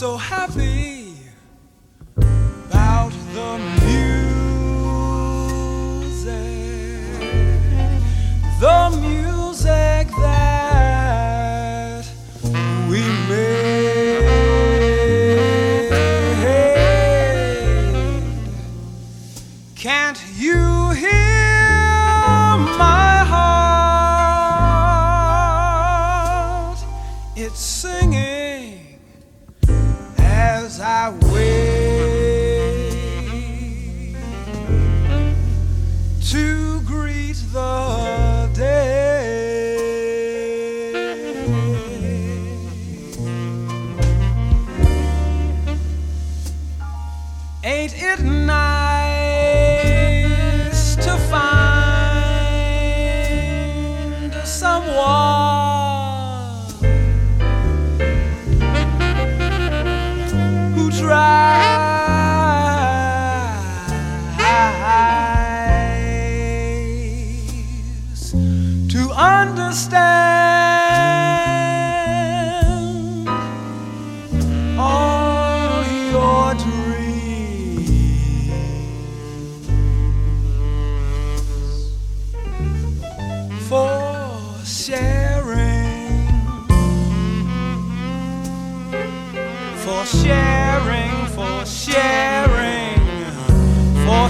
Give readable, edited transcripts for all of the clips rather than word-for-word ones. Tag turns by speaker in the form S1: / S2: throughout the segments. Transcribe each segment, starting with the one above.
S1: so happy about the music that we made. Can't you hear my heart? It's singing as I wait to greet the day. Ain't it nice to find someone who tries to understand all your dreams, for sharing, for sharing, for sharing, for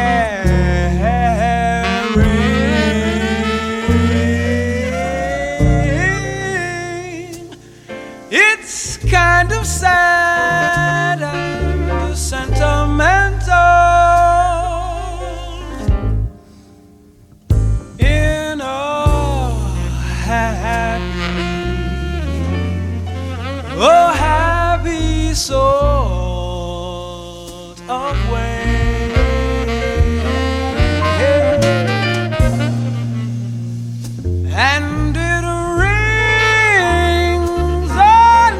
S1: sharing. It's kind of sad and sentimental in a happy sort of way. And it rings a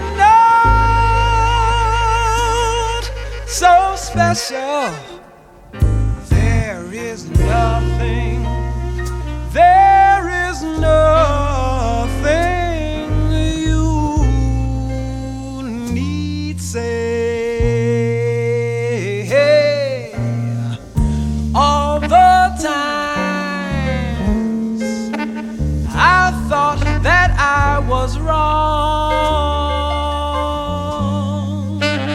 S1: note so special. There is nothing you need say. All the times I thought that I was wrong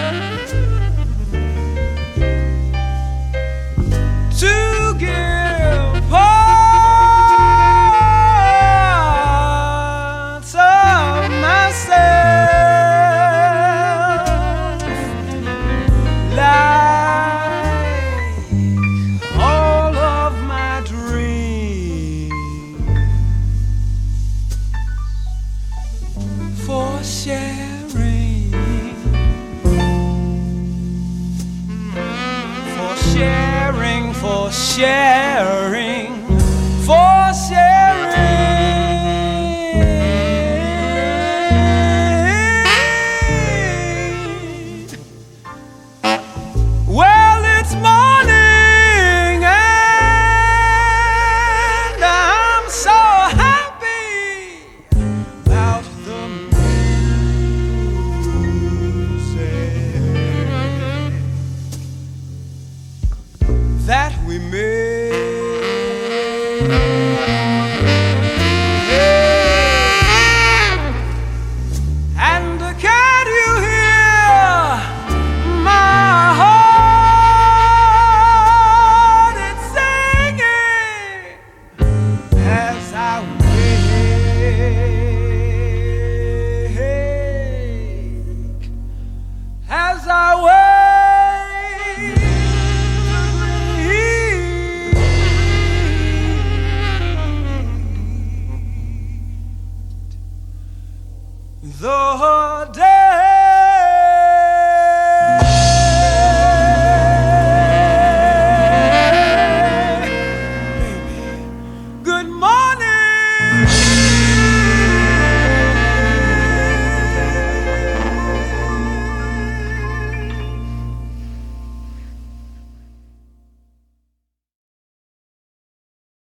S1: to give parts of myself, like all of my dreams, for sharing, for sharing, for sharing, for sharing. Well, it's morning and I'm so happy about the music that we made. And can you hear my heart? It's singing as I wake, as I wait the day.